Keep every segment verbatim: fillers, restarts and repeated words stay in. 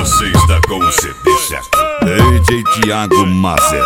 Você está com o C D certo. D J Thiago Mazer.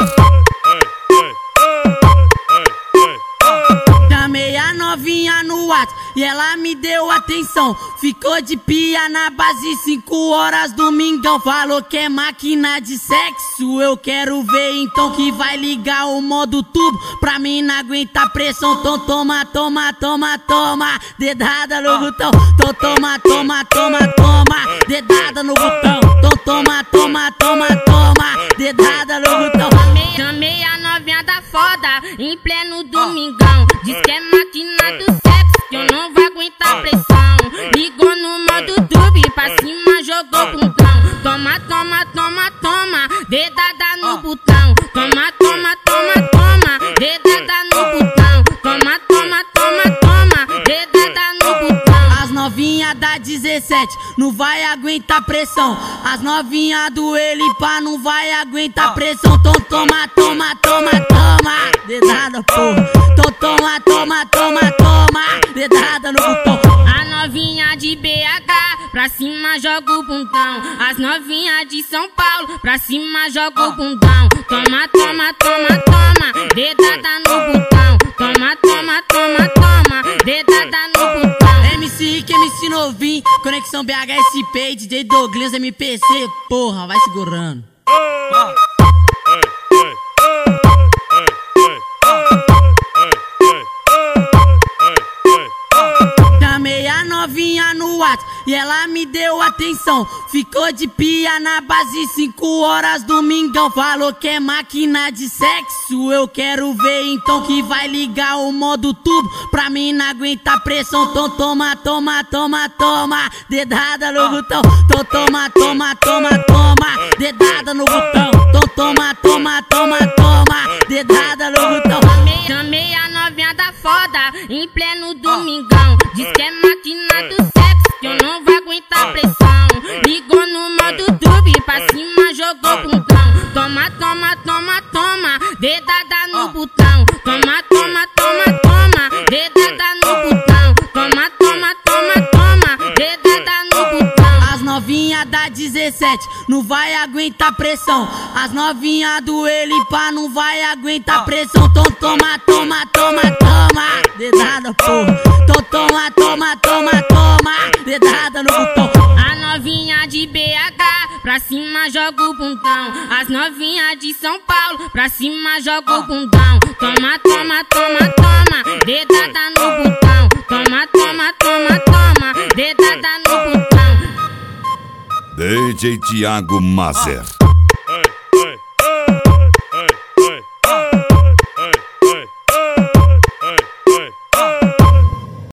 Chamei a novinha no WhatsApp e ela me deu atenção. Ficou de pia na base, cinco horas domingão. Falou que é máquina de sexo, eu quero ver então que vai ligar o modo turbo. Pra mim não aguenta pressão, então toma, toma, toma, toma. Dedada no botão, então toma, toma, toma, toma. Dedada no botão, então toma, toma, toma, toma. Dedada no botão. Chamei a novinha da foda em pleno domingão. Diz que é máquina do sexo, que eu não vou aguentar pressão. Ligou no modo turbo, pra cima jogou bundão. Toma, toma, toma, toma, dedada no botão. Toma, toma, toma, toma, dedada no botão. Toma, toma, toma, toma, dedada no botão. As novinha da dezessete não vai aguentar pressão. As novinha do Elipa não vai aguentar pressão. Então toma, toma, toma, toma, dedada porra. Então toma, toma, toma, toma, dedada no botão. A novinha de B H, pra cima joga o bundão. As novinha de São Paulo, pra cima joga o bundão. Toma, toma, toma, toma, dedada no botão. Toma, toma, toma, toma, dedada no botão. M C Rick, M C Novinho, Conexão B H S P, D J Douglas, M P C, porra, vai segurando. Chamei a novinha no WhatsApp e ela me deu atenção. Ficou de pia na base, cinco horas domingão. Falou que é máquina de sexo, eu quero ver então que vai ligar o modo turbo. Pra mim não aguenta pressão, então toma, toma, toma, toma. Dedada no botão, então toma, toma, toma, toma. Dedada no botão, então toma, toma, toma, toma. Dedada no botão. Chamei a novinha da foda em pleno domingão. Diz que é máquina do sexo, que eu não vou aguentar pressão. Ligou no modo turbo, pra cima jogou bundão. Toma, toma, toma, toma, dedada no botão. Toma, toma, toma, toma, dedada no botão. Toma, toma, toma, toma, dedada no botão. As novinha da dezessete não vai aguentar pressão. As novinha do Elipa não vai aguentar pressão. Então toma, toma, toma, toma, dedada porra. Então toma, toma, toma, toma, dedada no botão. A novinha de B H, pra cima joga o bundão. As novinha de São Paulo, pra cima joga o bundão. Toma, toma, toma, toma, dedada no botão. Toma, toma, toma, toma, dedada no botão. D J Thiago Mazer.